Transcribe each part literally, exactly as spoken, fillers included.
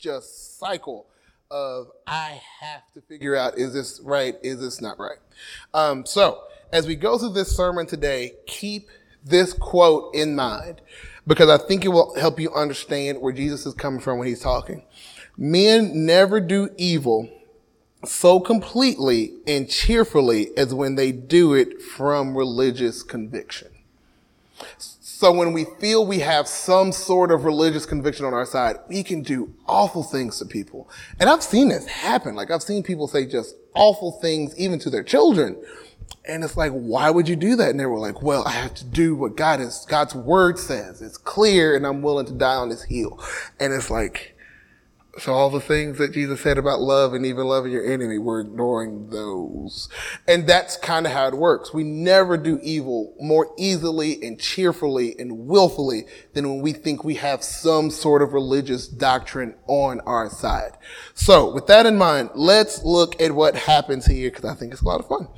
just cycle of I have to figure out, is this right? Is this not right? Um, so as we go through this sermon today, keep this quote in mind because I think it will help you understand where Jesus is coming from when he's talking. Men never do evil so completely and cheerfully as when they do it from religious conviction. So when we feel we have some sort of religious conviction on our side, we can do awful things to people. And I've seen this happen. Like I've seen people say just awful things even to their children. And it's like, why would you do that? And they were like, well, I have to do what God is, God's word says. It's clear and I'm willing to die on this hill. And it's like, so all the things that Jesus said about love and even loving your enemy, we're ignoring those. And that's kind of how it works. We never do evil more easily and cheerfully and willfully than when we think we have some sort of religious doctrine on our side. So with that in mind, let's look at what happens here because I think it's a lot of fun.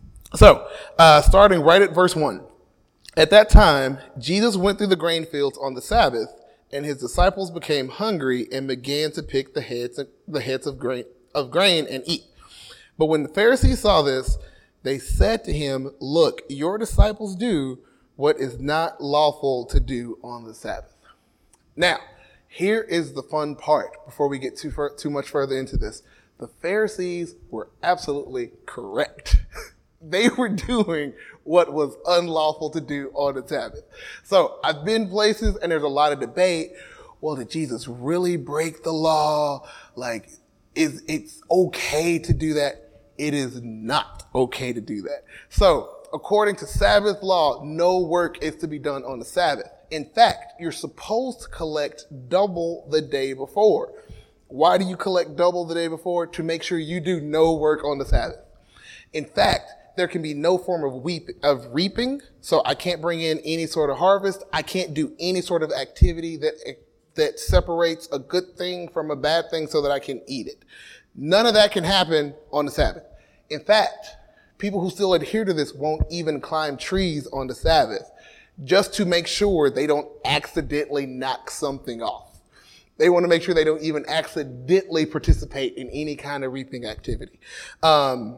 So, uh, starting right at verse one. At that time, Jesus went through the grain fields on the Sabbath, and his disciples became hungry and began to pick the heads, the heads of grain, of grain and eat. But when the Pharisees saw this, they said to him, look, your disciples do what is not lawful to do on the Sabbath. Now, here is the fun part before we get too, far, too much further into this. The Pharisees were absolutely correct. They were doing what was unlawful to do on the Sabbath. So I've been places and there's a lot of debate. Well, did Jesus really break the law? Like, is it's okay to do that? It is not okay to do that. So according to Sabbath law, no work is to be done on the Sabbath. In fact, you're supposed to collect double the day before. Why do you collect double the day before? To make sure you do no work on the Sabbath. In fact, there can be no form of weep, of reaping. So I can't bring in any sort of harvest. I can't do any sort of activity that, that separates a good thing from a bad thing so that I can eat it. None of that can happen on the Sabbath. In fact, people who still adhere to this won't even climb trees on the Sabbath just to make sure they don't accidentally knock something off. They want to make sure they don't even accidentally participate in any kind of reaping activity. Um,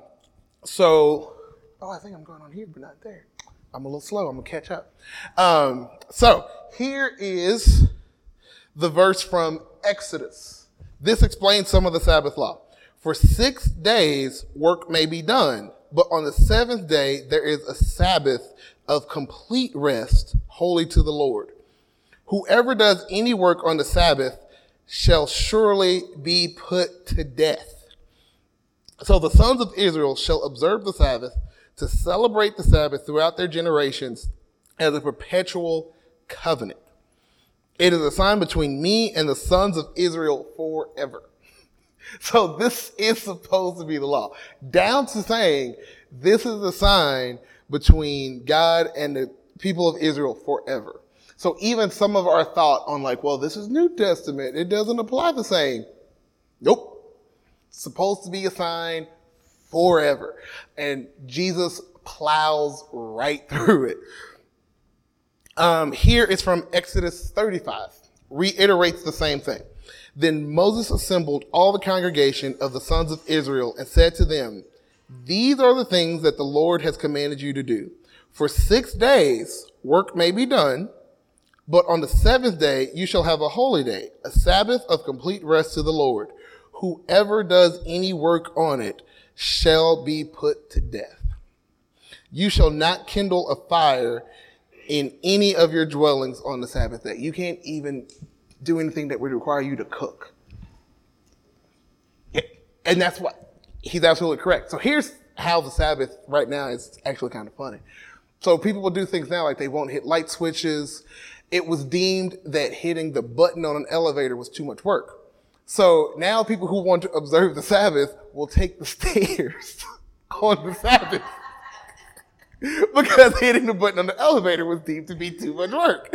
so, oh, I think I'm going on here, but not there. I'm a little slow. I'm going to catch up. Um, so here is the verse from Exodus. This explains some of the Sabbath law. For six days work may be done, but on the seventh day there is a Sabbath of complete rest, holy to the Lord. Whoever does any work on the Sabbath shall surely be put to death. So the sons of Israel shall observe the Sabbath to celebrate the Sabbath throughout their generations as a perpetual covenant. It is a sign between me and the sons of Israel forever. So this is supposed to be the law. Down to saying this is a sign between God and the people of Israel forever. So even some of our thought on like, well, this is New Testament. It doesn't apply the same. Nope. It's supposed to be a sign forever. And Jesus plows right through it. Um, here is from Exodus thirty-five. Reiterates the same thing. Then Moses assembled all the congregation of the sons of Israel and said to them, these are the things that the Lord has commanded you to do. For six days work may be done, but on the seventh day you shall have a holy day, a Sabbath of complete rest to the Lord. Whoever does any work on it shall be put to death. You shall not kindle a fire in any of your dwellings on the Sabbath day. You can't even do anything that would require you to cook. And that's what he's absolutely correct. So here's how the Sabbath right now is actually kind of funny. So people will do things now like they won't hit light switches. It was deemed that hitting the button on an elevator was too much work. So now people who want to observe the Sabbath will take the stairs on the Sabbath because hitting the button on the elevator was deemed to be too much work.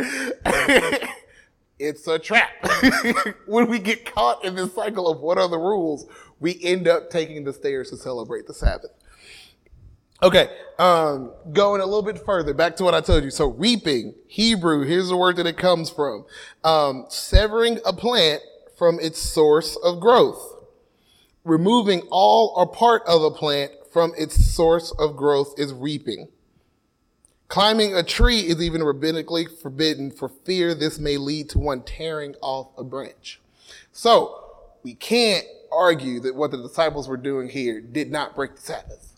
It's a trap. When we get caught in this cycle of what are the rules, we end up taking the stairs to celebrate the Sabbath. Okay, um, going a little bit further, back to what I told you. So reaping, Hebrew, here's the word that it comes from. Um, severing a plant from its source of growth. Removing all or part of a plant from its source of growth is reaping. Climbing a tree is even rabbinically forbidden for fear this may lead to one tearing off a branch. So we can't argue that what the disciples were doing here did not break the Sabbath.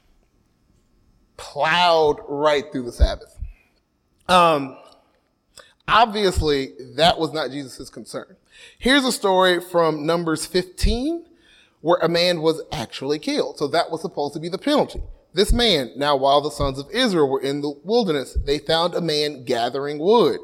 Plowed right through the Sabbath. Um, obviously, that was not Jesus' concern. Here's a story from Numbers fifteen where a man was actually killed. So that was supposed to be the penalty. This man, now while the sons of Israel were in the wilderness, they found a man gathering wood.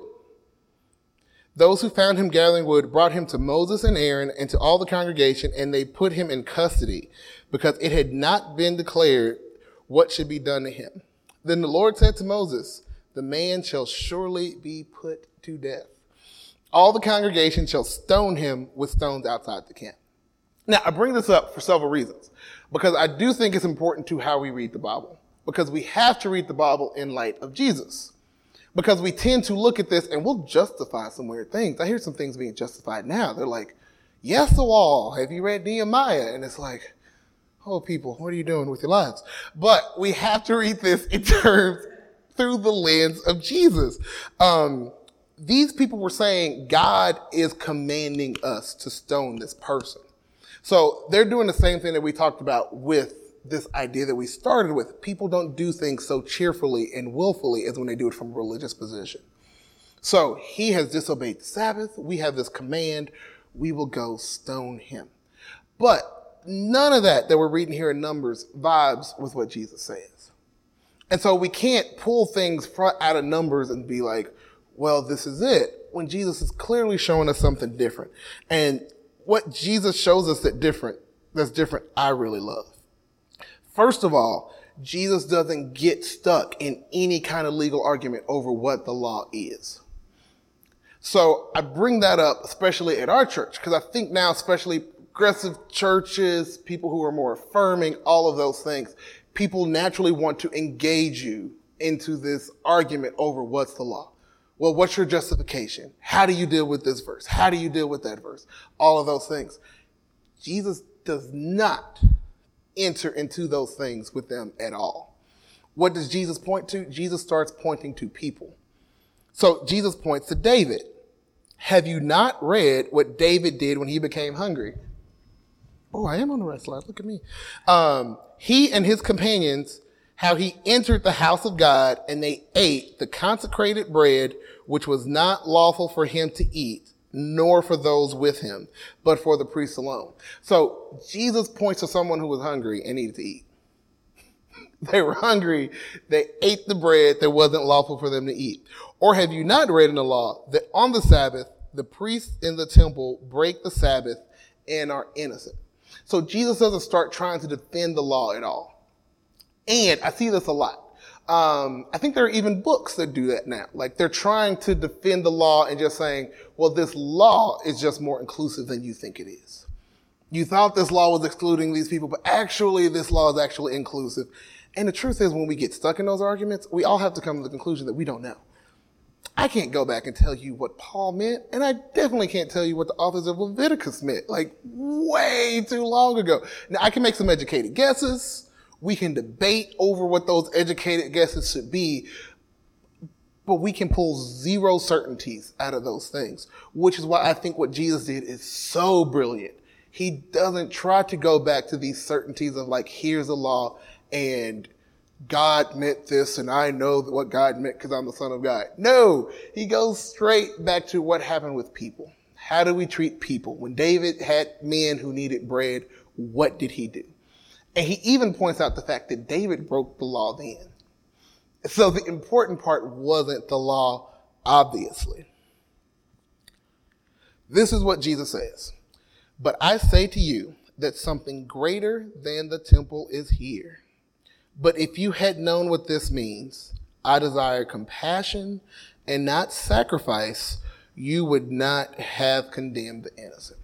Those who found him gathering wood brought him to Moses and Aaron and to all the congregation, and they put him in custody because it had not been declared what should be done to him. Then the Lord said to Moses, the man shall surely be put to death. All the congregation shall stone him with stones outside the camp. Now, I bring this up for several reasons, because I do think it's important to how we read the Bible, because we have to read the Bible in light of Jesus, because we tend to look at this and we'll justify some weird things. I hear some things being justified now. They're like, yes, the wall. Have you read Nehemiah? And it's like, oh, people, what are you doing with your lives? But we have to read this in terms through the lens of Jesus. Um, these people were saying God is commanding us to stone this person. So they're doing the same thing that we talked about with this idea that we started with. People don't do things so cheerfully and willfully as when they do it from a religious position. So he has disobeyed the Sabbath. We have this command. We will go stone him. But none of that that we're reading here in Numbers vibes with what Jesus says. And so we can't pull things front out of Numbers and be like, well, this is it, when Jesus is clearly showing us something different. And what Jesus shows us that different, that's different, I really love. First of all, Jesus doesn't get stuck in any kind of legal argument over what the law is. So I bring that up, especially at our church, because I think now, especially progressive churches, people who are more affirming, all of those things, people naturally want to engage you into this argument over what's the law. Well, what's your justification? How do you deal with this verse? How do you deal with that verse? All of those things. Jesus does not enter into those things with them at all. What does Jesus point to? Jesus starts pointing to people. So Jesus points to David. Have you not read what David did when he became hungry? Oh, I am on the right slide. Look at me. Um, he and his companions, how he entered the house of God and they ate the consecrated bread, which was not lawful for him to eat, nor for those with him, but for the priests alone. So Jesus points to someone who was hungry and needed to eat. They were hungry. They ate the bread that wasn't lawful for them to eat. Or have you not read in the law that on the Sabbath, the priests in the temple break the Sabbath and are innocent? So Jesus doesn't start trying to defend the law at all. And I see this a lot. Um, I think there are even books that do that now. Like they're trying to defend the law and just saying, well, this law is just more inclusive than you think it is. You thought this law was excluding these people, but actually this law is actually inclusive. And the truth is when we get stuck in those arguments, we all have to come to the conclusion that we don't know. I can't go back and tell you what Paul meant, and I definitely can't tell you what the authors of Leviticus meant, like way too long ago. Now, I can make some educated guesses. We can debate over what those educated guesses should be, but we can pull zero certainties out of those things, which is why I think what Jesus did is so brilliant. He doesn't try to go back to these certainties of like, here's the law, and God meant this, and I know what God meant because I'm the Son of God. No, he goes straight back to what happened with people. How do we treat people? When David had men who needed bread, what did he do? And he even points out the fact that David broke the law then. So the important part wasn't the law, obviously. This is what Jesus says. But I say to you that something greater than the temple is here. But if you had known what this means, I desire compassion and not sacrifice, you would not have condemned the innocent.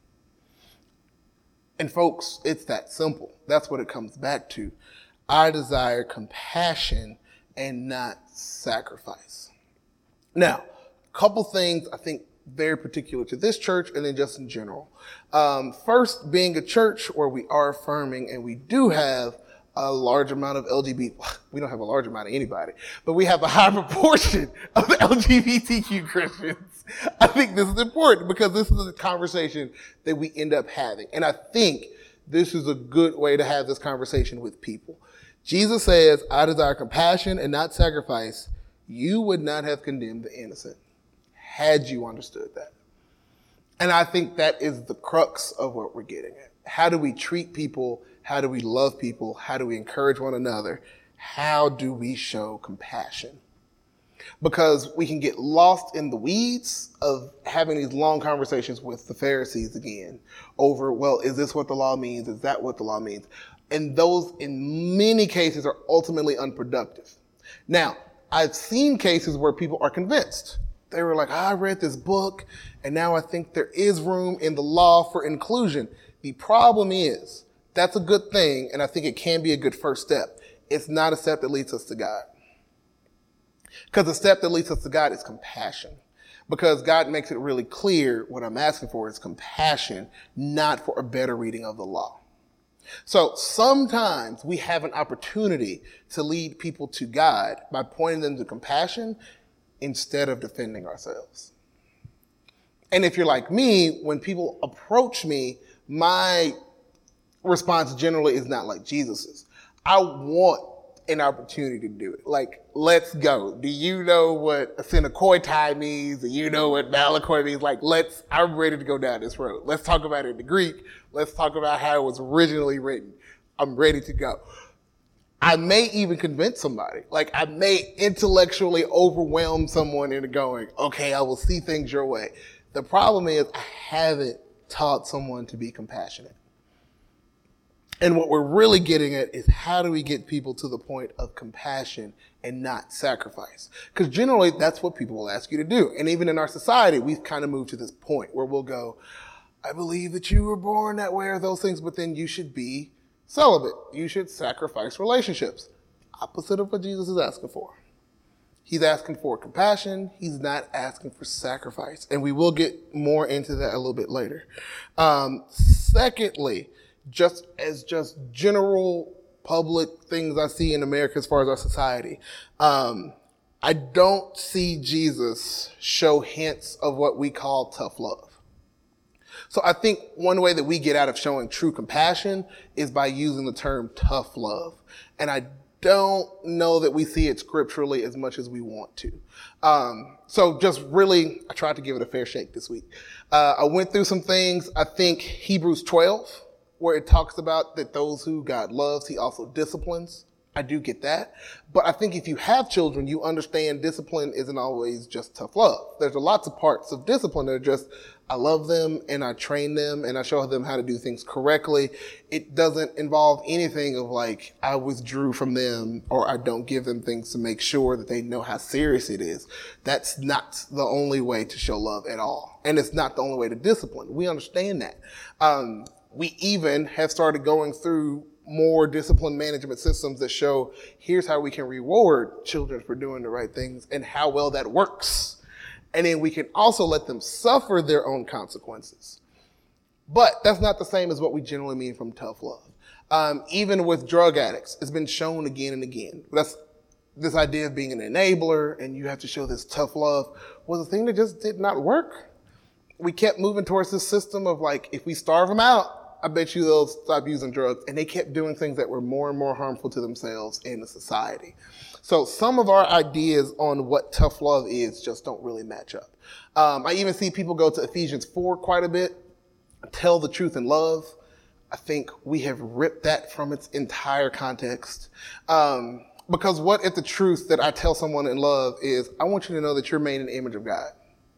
And folks, it's that simple. That's what it comes back to. I desire compassion and not sacrifice. Now, a couple things I think very particular to this church and then just in general. Um, first, being a church where we are affirming and we do have a large amount of L G B T, we don't have a large amount of anybody, but we have a high proportion of L G B T Q Christians. I think this is important because this is a conversation that we end up having. And I think this is a good way to have this conversation with people. Jesus says, I desire compassion and not sacrifice. You would not have condemned the innocent had you understood that. And I think that is the crux of what we're getting at. How do we treat people? How do we love people? How do we encourage one another? How do we show compassion? Because we can get lost in the weeds of having these long conversations with the Pharisees again over, well, is this what the law means? Is that what the law means? And those, in many cases, are ultimately unproductive. Now, I've seen cases where people are convinced. They were like, I read this book, and now I think there is room in the law for inclusion. The problem is, that's a good thing, and I think it can be a good first step. It's not a step that leads us to God. Because the step that leads us to God is compassion. Because God makes it really clear what I'm asking for is compassion, not for a better reading of the law. So sometimes we have an opportunity to lead people to God by pointing them to compassion instead of defending ourselves. And if you're like me, when people approach me, my response generally is not like Jesus's. I want an opportunity to do it. Like, let's go. Do you know what a synakoitai means? Do you know what malakoi means? Like, let's, I'm ready to go down this road. Let's talk about it in the Greek. Let's talk about how it was originally written. I'm ready to go. I may even convince somebody. Like, I may intellectually overwhelm someone into going, okay, I will see things your way. The problem is I haven't taught someone to be compassionate. And what we're really getting at is how do we get people to the point of compassion and not sacrifice? Because generally that's what people will ask you to do. And even in our society, we've kind of moved to this point where we'll go, I believe that you were born that way or those things, but then you should be celibate. You should sacrifice relationships. Opposite of what Jesus is asking for. He's asking for compassion. He's not asking for sacrifice. And we will get more into that a little bit later. Um, secondly, just as just general public things I see in America as far as our society, um, I don't see Jesus show hints of what we call tough love. So I think one way that we get out of showing true compassion is by using the term tough love. And I don't know that we see it scripturally as much as we want to. Um, so just really, I tried to give it a fair shake this week. Uh, I went through some things. I think Hebrews twelve, where it talks about that those who God loves, he also disciplines. I do get that. But I think if you have children, you understand discipline isn't always just tough love. There's lots of parts of discipline that are just, I love them and I train them and I show them how to do things correctly. It doesn't involve anything of like, I withdrew from them or I don't give them things to make sure that they know how serious it is. That's not the only way to show love at all. And it's not the only way to discipline. We understand that. Um, we even have started going through more discipline management systems that show here's how we can reward children for doing the right things and how well that works. And then we can also let them suffer their own consequences. But that's not the same as what we generally mean from tough love. Um, even with drug addicts, it's been shown again and again. That's this idea of being an enabler and you have to show this tough love was a thing that just did not work. We kept moving towards this system of like, if we starve them out, I bet you they'll stop using drugs. And they kept doing things that were more and more harmful to themselves and the society. So some of our ideas on what tough love is just don't really match up. Um, I even see people go to Ephesians four quite a bit. Tell the truth in love. I think we have ripped that from its entire context. Um, because what if the truth that I tell someone in love is, I want you to know that you're made in the image of God?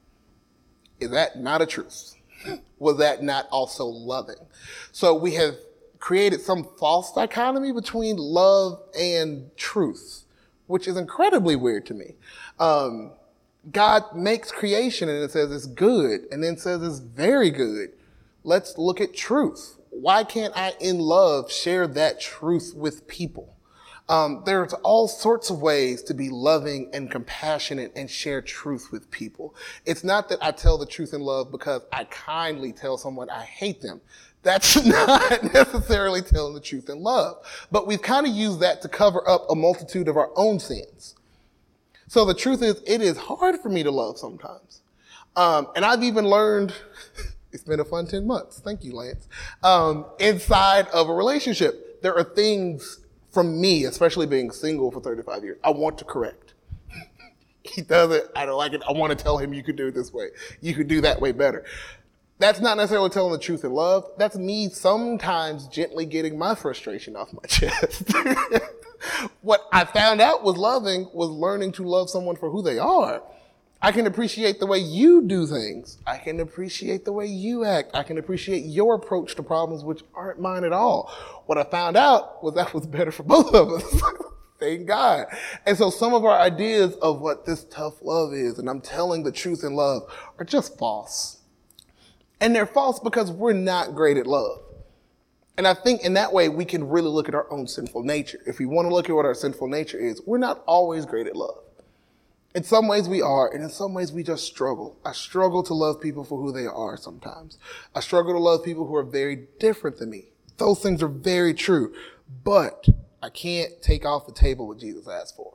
Is that not a truth? Was that not also loving? So we have created some false dichotomy between love and truth, which is incredibly weird to me. Um, God makes creation and it says it's good and then says it's very good. Let's look at truth. Why can't I, in love, share that truth with people? Um, there's all sorts of ways to be loving and compassionate and share truth with people. It's not that I tell the truth in love because I kindly tell someone I hate them. That's not necessarily telling the truth in love. But we've kind of used that to cover up a multitude of our own sins. So the truth is, it is hard for me to love sometimes. Um, and I've even learned, it's been a fun ten months. Thank you, Lance. Um, inside of a relationship, there are things from me, especially being single for thirty-five years, I want to correct. He does it. I don't like it. I want to tell him you could do it this way. You could do that way better. That's not necessarily telling the truth in love. That's me sometimes gently getting my frustration off my chest. What I found out was loving was learning to love someone for who they are. I can appreciate the way you do things. I can appreciate the way you act. I can appreciate your approach to problems which aren't mine at all. What I found out was that was better for both of us. Thank God. And so some of our ideas of what this tough love is, and I'm telling the truth in love, are just false. And they're false because we're not great at love. And I think in that way, we can really look at our own sinful nature. If we want to look at what our sinful nature is, we're not always great at love. In some ways we are, and in some ways we just struggle. I struggle to love people for who they are sometimes. I struggle to love people who are very different than me. Those things are very true. But I can't take off the table what Jesus asked for.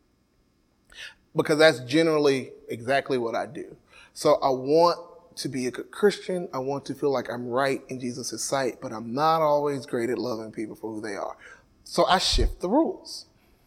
Because that's generally exactly what I do. So I want to be a good Christian. I want to feel like I'm right in Jesus' sight, but I'm not always great at loving people for who they are. So I shift the rules.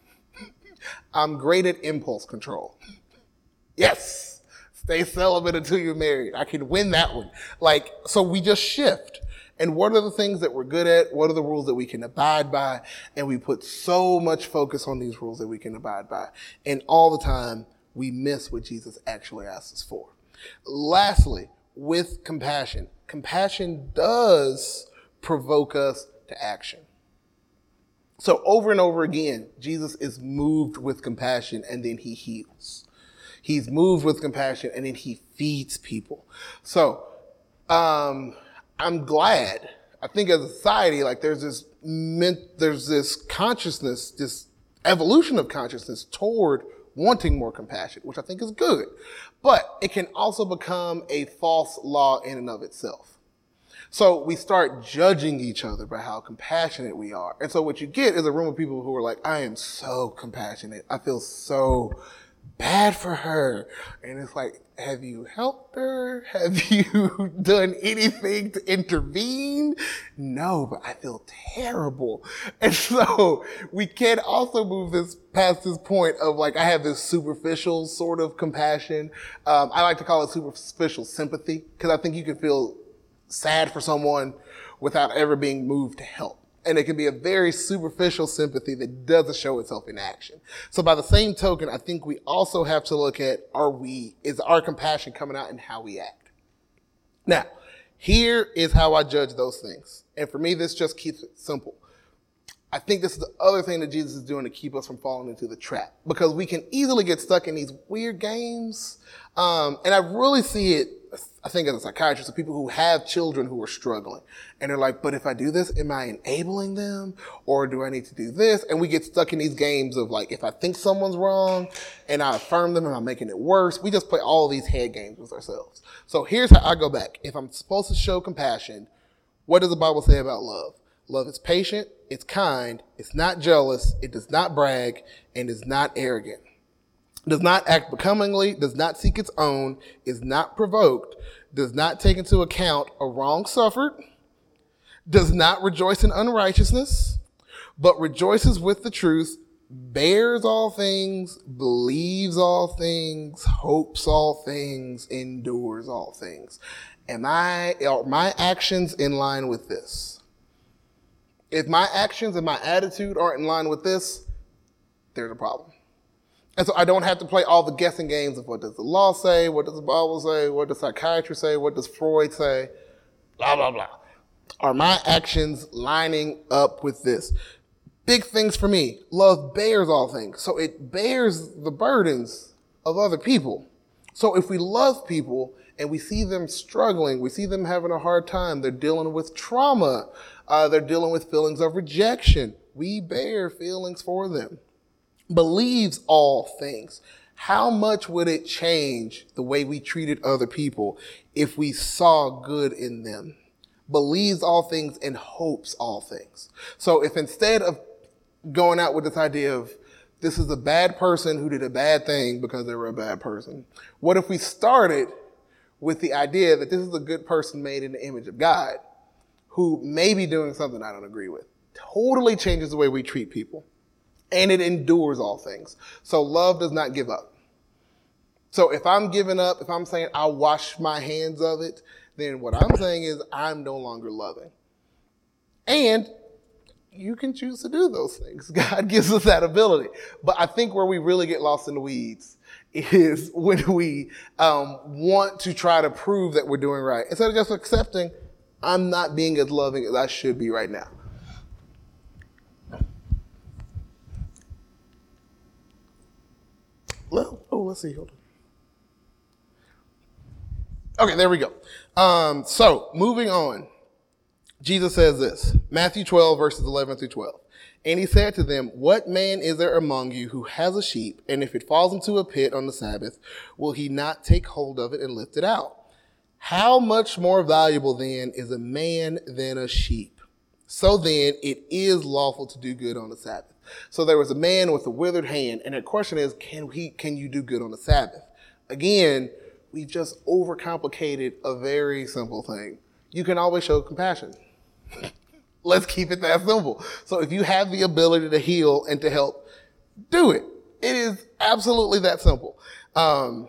I'm great at impulse control. Yes. Stay celibate until you're married. I can win that one. Like, so we just shift. And what are the things that we're good at? What are the rules that we can abide by? And we put so much focus on these rules that we can abide by. And all the time, we miss what Jesus actually asks us for. Lastly, with compassion, compassion does provoke us to action. So over and over again, Jesus is moved with compassion and then he heals. He's moved with compassion and then he feeds people. So um, I'm glad. I think as a society, like there's this there's this consciousness, this evolution of consciousness toward wanting more compassion, which I think is good. But it can also become a false law in and of itself. So we start judging each other by how compassionate we are. And so what you get is a room of people who are like, I am so compassionate. I feel so bad for her. And it's like, have you helped her? Have you done anything to intervene? No, but I feel terrible. And so we can also move this past this point of like, I have this superficial sort of compassion. Um, I like to call it superficial sympathy because I think you can feel sad for someone without ever being moved to help. And it can be a very superficial sympathy that doesn't show itself in action. So by the same token, I think we also have to look at, are we, is our compassion coming out in how we act? Now, here is how I judge those things. And for me, this just keeps it simple. I think this is the other thing that Jesus is doing to keep us from falling into the trap. Because we can easily get stuck in these weird games. Um, and I really see it, I think as a psychiatrist, of people who have children who are struggling. And they're like, but if I do this, am I enabling them? Or do I need to do this? And we get stuck in these games of like, if I think someone's wrong and I affirm them, am I making it worse? We just play all these head games with ourselves. So here's how I go back. If I'm supposed to show compassion, what does the Bible say about love? Love is patient, it's kind, it's not jealous, it does not brag, and is not arrogant. Does not act becomingly, does not seek its own, is not provoked, does not take into account a wrong suffered, does not rejoice in unrighteousness, but rejoices with the truth, bears all things, believes all things, hopes all things, endures all things. Am I, are my actions in line with this? If my actions and my attitude aren't in line with this, there's a problem. And so I don't have to play all the guessing games of what does the law say, what does the Bible say, what does psychiatry say, what does Freud say, blah, blah, blah. Are my actions lining up with this? Big things for me. Love bears all things. So it bears the burdens of other people. So if we love people and we see them struggling, we see them having a hard time, they're dealing with trauma, uh, they're dealing with feelings of rejection, we bear feelings for them. Believes all things. How much would it change the way we treated other people if we saw good in them? Believes all things and hopes all things. So if instead of going out with this idea of this is a bad person who did a bad thing because they were a bad person, what if we started with the idea that this is a good person made in the image of God who may be doing something I don't agree with? Totally changes the way we treat people. And it endures all things. So love does not give up. So if I'm giving up, if I'm saying I'll wash my hands of it, then what I'm saying is I'm no longer loving. And you can choose to do those things. God gives us that ability. But I think where we really get lost in the weeds is when we um, want to try to prove that we're doing right. Instead of just accepting, I'm not being as loving as I should be right now. Well, oh, let's see. Hold on. Okay, there we go. Um, so, moving on. Jesus says this, Matthew twelve, verses eleven through twelve. And he said to them, what man is there among you who has a sheep, and if it falls into a pit on the Sabbath, will he not take hold of it and lift it out? How much more valuable then is a man than a sheep? So then it is lawful to do good on the Sabbath. So there was a man with a withered hand, and the question is, can he, can you do good on the Sabbath? Again, we've just overcomplicated a very simple thing. You can always show compassion. Let's keep it that simple. So if you have the ability to heal and to help, do it. It is absolutely that simple. Um,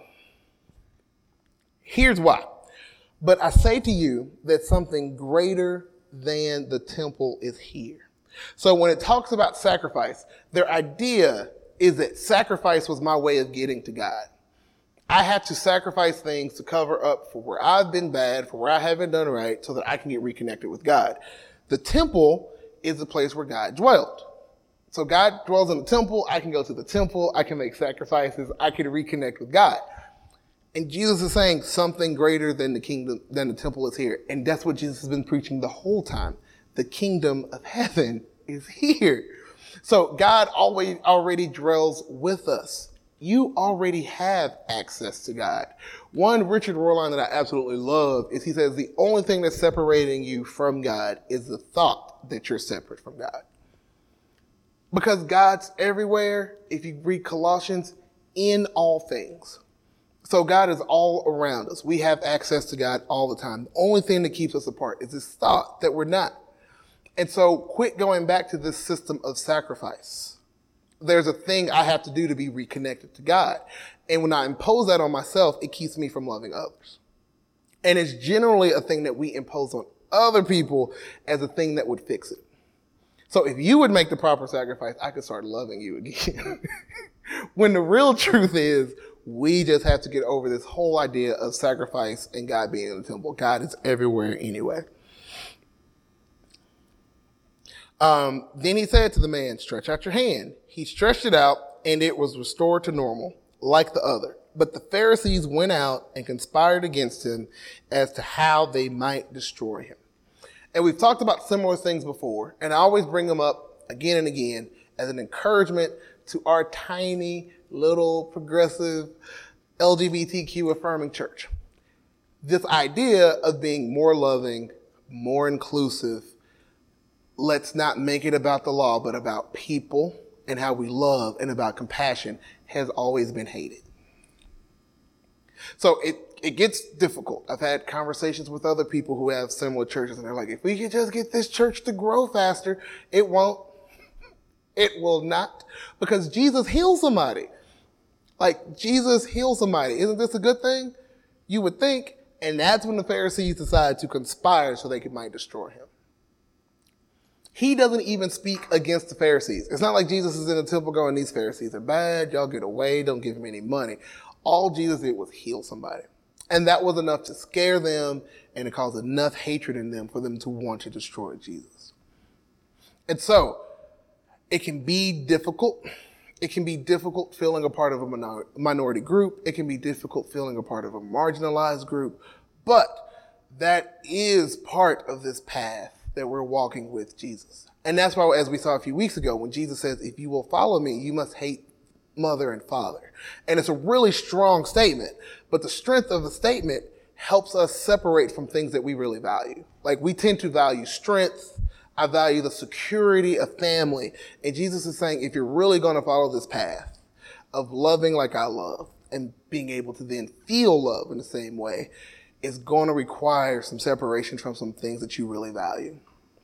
here's why. But I say to you that something greater than the temple is here. So when it talks about sacrifice, their idea is that sacrifice was my way of getting to God. I have to sacrifice things to cover up for where I've been bad, for where I haven't done right, so that I can get reconnected with God. The temple is the place where God dwelled. So God dwells in the temple. I can go to the temple. I can make sacrifices. I can reconnect with God. And Jesus is saying something greater than the kingdom, than the temple is here. And that's what Jesus has been preaching the whole time. The kingdom of heaven is here. So God always already dwells with us. You already have access to God. One Richard Rohrline that I absolutely love is he says the only thing that's separating you from God is the thought that you're separate from God. Because God's everywhere, if you read Colossians, in all things. So God is all around us. We have access to God all the time. The only thing that keeps us apart is this thought that we're not. And so quit going back to this system of sacrifice. There's a thing I have to do to be reconnected to God. And when I impose that on myself, it keeps me from loving others. And it's generally a thing that we impose on other people as a thing that would fix it. So if you would make the proper sacrifice, I could start loving you again. When the real truth is, we just have to get over this whole idea of sacrifice and God being in the temple. God is everywhere anyway. Um, then he said to the man, stretch out your hand. He stretched it out, and it was restored to normal, like the other. But the Pharisees went out and conspired against him as to how they might destroy him. And we've talked about similar things before, and I always bring them up again and again as an encouragement to our tiny, little, progressive, L G B T Q affirming church. This idea of being more loving, more inclusive, let's not make it about the law, but about people and how we love and about compassion has always been hated. So it, it gets difficult. I've had conversations with other people who have similar churches, and they're like, if we could just get this church to grow faster, it won't. It will not. Because Jesus heals somebody. Like, Jesus heals somebody. Isn't this a good thing? You would think. And that's when the Pharisees decided to conspire so they could might destroy him. He doesn't even speak against the Pharisees. It's not like Jesus is in the temple going, these Pharisees are bad. Y'all get away. Don't give them any money. All Jesus did was heal somebody. And that was enough to scare them and to cause enough hatred in them for them to want to destroy Jesus. And so it can be difficult. It can be difficult feeling a part of a minor- minority group. It can be difficult feeling a part of a marginalized group. But that is part of this path that we're walking with Jesus. And that's why, as we saw a few weeks ago, when Jesus says, if you will follow me, you must hate mother and father. And it's a really strong statement, but the strength of the statement helps us separate from things that we really value. Like, we tend to value strength. I value the security of family. And Jesus is saying, if you're really going to follow this path of loving like I love and being able to then feel love in the same way, it's going to require some separation from some things that you really value.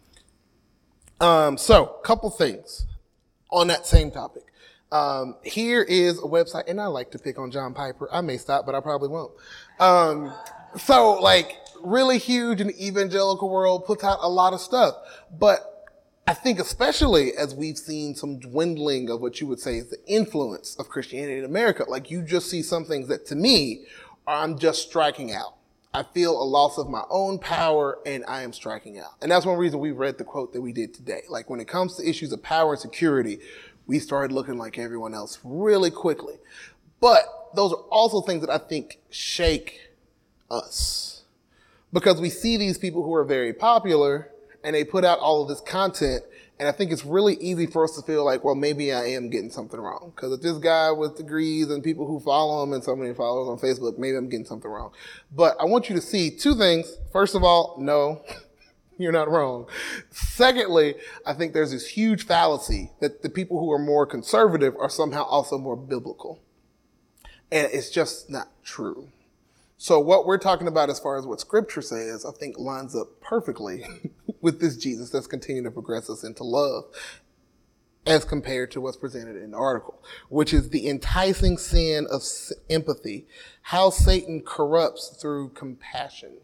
Um, so, couple things on that same topic. Um, here is a website, and I like to pick on John Piper. I may stop, but I probably won't. Um, so, like, really huge in the evangelical world, puts out a lot of stuff. But I think especially as we've seen some dwindling of what you would say is the influence of Christianity in America, like, you just see some things that, to me, I'm just striking out. I feel a loss of my own power, and I am striking out. And that's one reason we read the quote that we did today. Like, when it comes to issues of power and security, we started looking like everyone else really quickly. But those are also things that I think shake us. Because we see these people who are very popular, and they put out all of this content, and I think it's really easy for us to feel like, well, maybe I am getting something wrong. Because if this guy with degrees and people who follow him and so many followers on Facebook, maybe I'm getting something wrong. But I want you to see two things. First of all, no, you're not wrong. Secondly, I think there's this huge fallacy that the people who are more conservative are somehow also more biblical. And it's just not true. So what we're talking about as far as what Scripture says, I think lines up perfectly with this Jesus that's continuing to progress us into love as compared to what's presented in the article, which is the enticing sin of empathy, how Satan corrupts through compassion.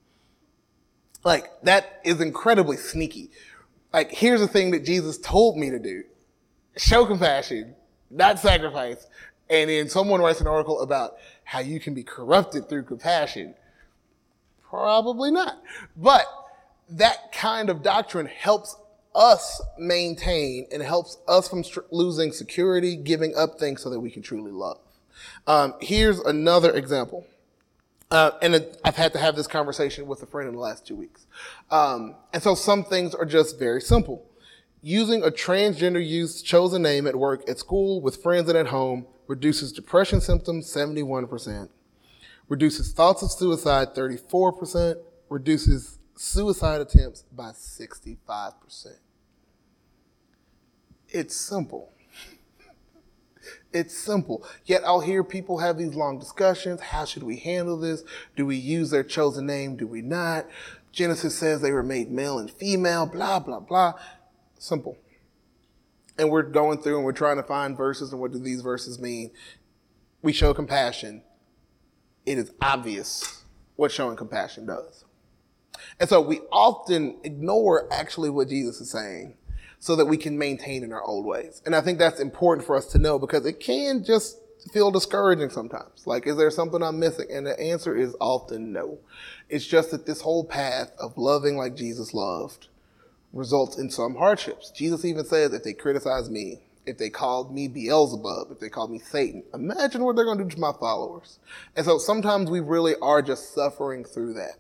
Like, that is incredibly sneaky. Like, here's the thing that Jesus told me to do. Show compassion, not sacrifice. And then someone writes an article about how you can be corrupted through compassion. Probably not. But that kind of doctrine helps us maintain and helps us from st- losing security, giving up things so that we can truly love. Um, here's another example. Uh, and it, I've had to have this conversation with a friend in the last two weeks. Um, and so some things are just very simple. Using a transgender youth's chosen name at work, at school, with friends, and at home reduces depression symptoms seventy-one percent, reduces thoughts of suicide thirty-four percent, reduces suicide attempts by sixty-five percent. It's simple. It's simple. Yet I'll hear people have these long discussions. How should we handle this? Do we use their chosen name? Do we not? Genesis says they were made male and female, blah, blah, blah. Simple. And we're going through and we're trying to find verses and what do these verses mean. We show compassion. It is obvious what showing compassion does. And so we often ignore actually what Jesus is saying so that we can maintain in our old ways. And I think that's important for us to know because it can just feel discouraging sometimes. Like, is there something I'm missing? And the answer is often no. It's just that this whole path of loving like Jesus loved results in some hardships. Jesus even says, if they criticize me, if they called me Beelzebub, if they called me Satan, imagine what they're going to do to my followers. And so sometimes we really are just suffering through that.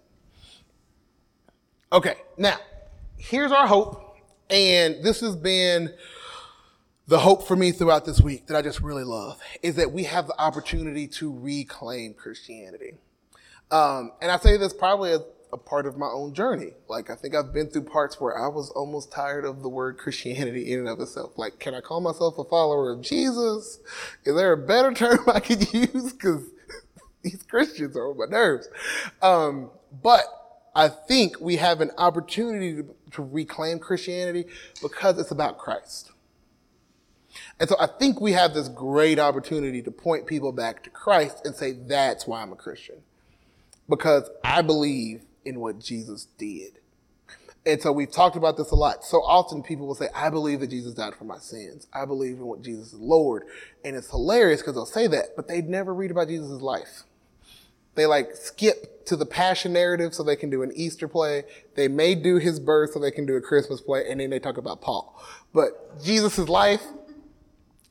Okay, now, here's our hope. And this has been the hope for me throughout this week that I just really love, is that we have the opportunity to reclaim Christianity. Um, and I say this probably as a part of my own journey. Like, I think I've been through parts where I was almost tired of the word Christianity in and of itself. Like, can I call myself a follower of Jesus? Is there a better term I could use? Because these Christians are on my nerves. Um, but I think we have an opportunity to, to reclaim Christianity because it's about Christ. And so I think we have this great opportunity to point people back to Christ and say, that's why I'm a Christian. Because I believe in what Jesus did. And so we've talked about this a lot. So often people will say, I believe that Jesus died for my sins. I believe in what Jesus is Lord. And it's hilarious because they'll say that, but they never read about Jesus' life. They like skip to the passion narrative so they can do an Easter play. They may do his birth so they can do a Christmas play. And then they talk about Paul. But Jesus' life,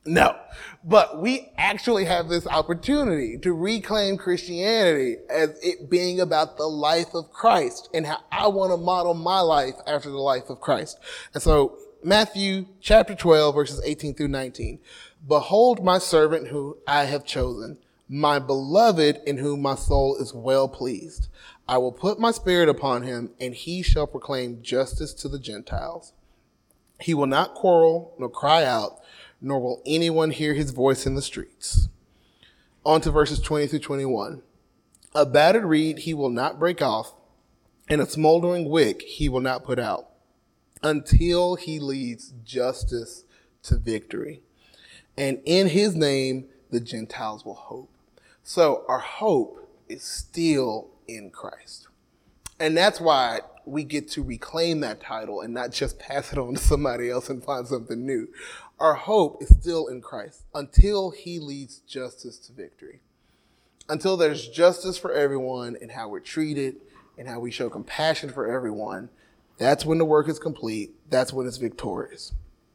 No, but we actually have this opportunity to reclaim Christianity as it being about the life of Christ and how I want to model my life after the life of Christ. And so Matthew chapter twelve, verses eighteen through nineteen. Behold my servant who I have chosen, my beloved in whom my soul is well pleased. I will put my spirit upon him, and he shall proclaim justice to the Gentiles. He will not quarrel nor cry out, nor will anyone hear his voice in the streets. On to verses twenty through twenty-one. A battered reed he will not break off, and a smoldering wick he will not put out, until he leads justice to victory. And in his name, the Gentiles will hope. So our hope is still in Christ. And that's why we get to reclaim that title and not just pass it on to somebody else and find something new. Our hope is still in Christ until he leads justice to victory. Until there's justice for everyone in how we're treated and how we show compassion for everyone. That's when the work is complete. That's when it's victorious.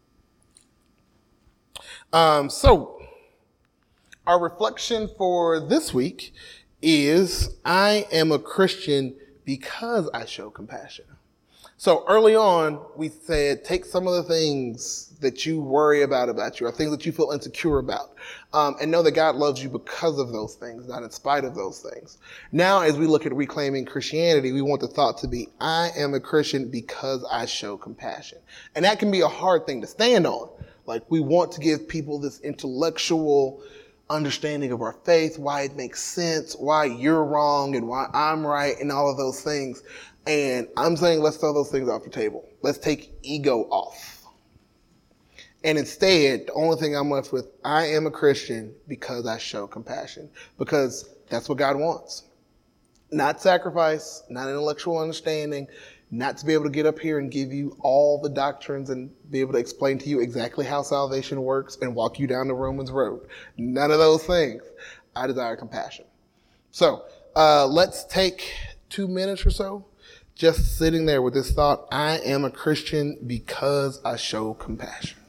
Um, so our reflection for this week is I am a Christian because I show compassion. So early on, we said, take some of the things that you worry about about you, or things that you feel insecure about, um, and know that God loves you because of those things, not in spite of those things. Now, as we look at reclaiming Christianity, we want the thought to be, I am a Christian because I show compassion. And that can be a hard thing to stand on. Like, we want to give people this intellectual understanding of our faith, why it makes sense, why you're wrong and why I'm right, and all of those things. And I'm saying, let's throw those things off the table. Let's take ego off. And instead, the only thing I'm left with, I am a Christian because I show compassion. Because that's what God wants. Not sacrifice, not intellectual understanding, not to be able to get up here and give you all the doctrines and be able to explain to you exactly how salvation works and walk you down the Romans road. None of those things. I desire compassion. So uh, let's take two minutes or so just sitting there with this thought, I am a Christian because I show compassion.